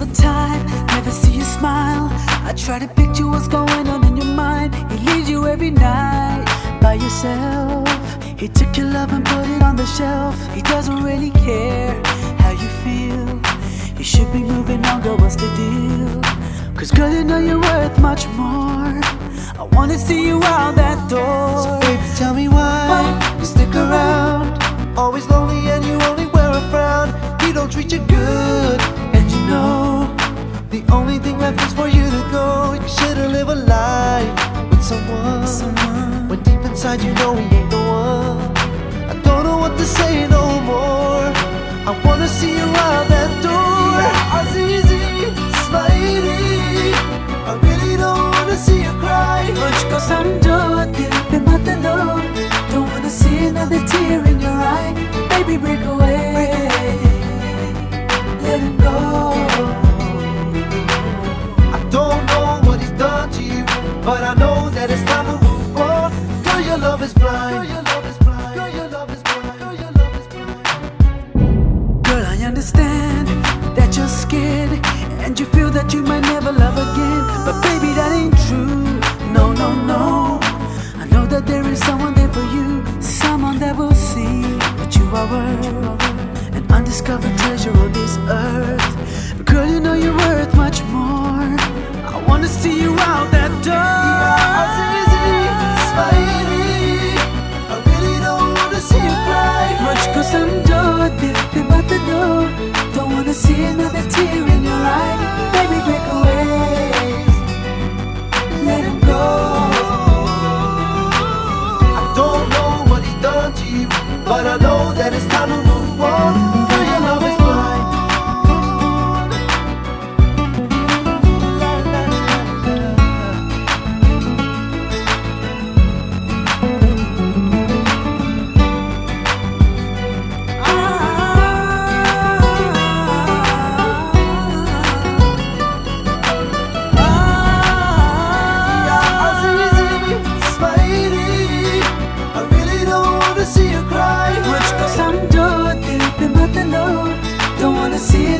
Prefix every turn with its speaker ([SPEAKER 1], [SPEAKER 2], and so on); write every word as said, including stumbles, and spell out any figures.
[SPEAKER 1] the time, never see you smile. I try to picture what's going on in your mind. He leaves you every night by yourself. He took your love and put it on the shelf. He doesn't really care how you feel. You should be moving on, girl, what's the deal? Cause girl, you know you're worth much more. I wanna see you out that door.
[SPEAKER 2] So baby, tell me why
[SPEAKER 1] Why?
[SPEAKER 2] you stick around. Always lonely and you only wear a frown. He don't treat you good, and you know the only thing left is for you to go. You should've lived a life with someone,
[SPEAKER 1] Someone.
[SPEAKER 2] when deep inside you know he ain't the one. I don't know what to say no more. I wanna see you out that door. Azizi, Smiley, I really don't wanna see you cry.
[SPEAKER 1] मुझको समझो दिल पे मत लो. Don't wanna see another tear in your eye. Baby, break away. Let him go.
[SPEAKER 2] I don't know what he's done to you, but I know that it's time to move on. Girl, your love is blind. Girl, your love is blind. Girl, your love is blind. Girl, your love is blind.
[SPEAKER 1] Girl, I understand that you're scared and you feel that you might never love again. But baby, that ain't true. No, no, no. I know that there is someone there for you, someone that will see what you are worth, an undiscovered treasure on this earth. Girl, you know you're worth much more. I wanna see you out that door.
[SPEAKER 2] Azizi, Smiley, I really don't wanna see you cry.
[SPEAKER 1] मुझको समझो दिल पे मत लो. Don't wanna see another tear in your eye. Baby, break away. Let him go.
[SPEAKER 2] I don't know what he's done to you, but I know that it's time to move on. Girl, your love is blind. La, la, la, Azizi, Smiley, I really don't wanna see you cry.
[SPEAKER 1] मुझको समझो दिल पे मत लो. Don't wanna see